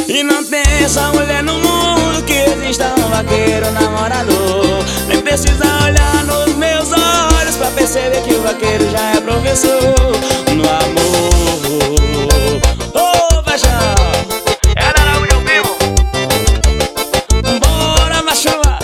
E não tem essa mulher no mundo que exista um vaqueiro namorador. Nem precisa olhar nos meus olhos pra perceber que o vaqueiro já é professor no amor. Ô, paixão, é da Araújo ao vivo. Bora, machuva.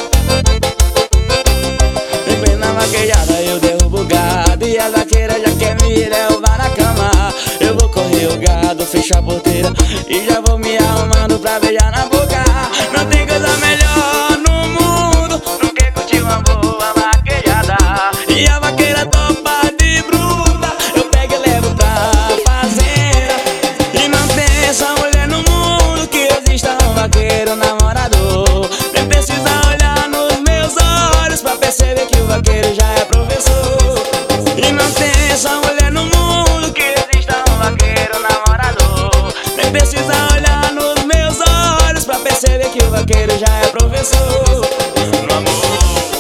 Em plena vaquejada eu derrubo o gado e a vaqueira já quer me levar na cama. Eu vou correr o gado, fecho a porteira e já vou me arrumando pra beijar na boca. Não tem coisa melhor no mundo do que curtir uma boa vaquejada. E a vaqueira topa de bruta, eu pego e levo pra fazenda. E não tem essa mulher no mundo que exista um vaqueiro namorador. Nem precisa olhar nos meus olhos pra perceber que o vaqueiro já é professor. E não tem essa mulher no mundo que exista um vaqueiro namorador. Nem precisa olhar nos meus olhos pra perceber que o vaqueiro já é professor no amor.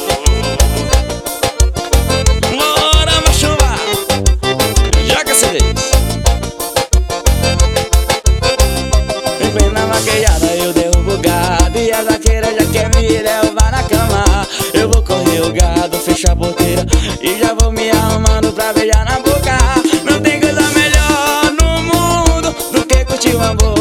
Bora, machuva, joga essa vez. Em plena vaquejada eu derrubo o gado e a vaqueira já quer me levar na cama. Eu vou correr o gado, fecho a porteira e já vou me arrumando pra beijar na boca. Não tem coisa melhor no mundo do que curtir uma boa